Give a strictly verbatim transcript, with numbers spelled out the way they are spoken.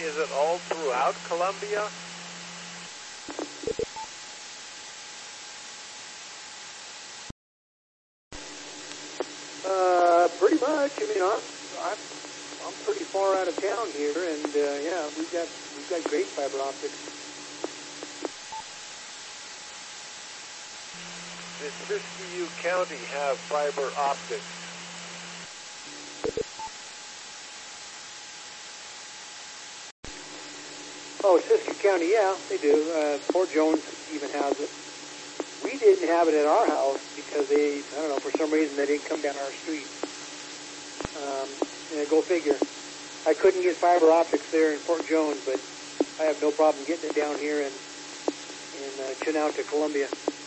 is it all throughout Columbia? Uh, pretty much. I mean, I'm, I'm, I'm pretty far out of town here, and uh, yeah, we've got we've got great fiber optics. Does Siskiyou County have fiber optics? Oh, Siskiyou County, yeah, they do. Uh, Fort Jones even has it. We didn't have it at our house because they, I don't know, for some reason they didn't come down our street. Um, yeah, go figure. I couldn't get fiber optics there in Fort Jones, but I have no problem getting it down here in, in uh, Chinauta, Columbia.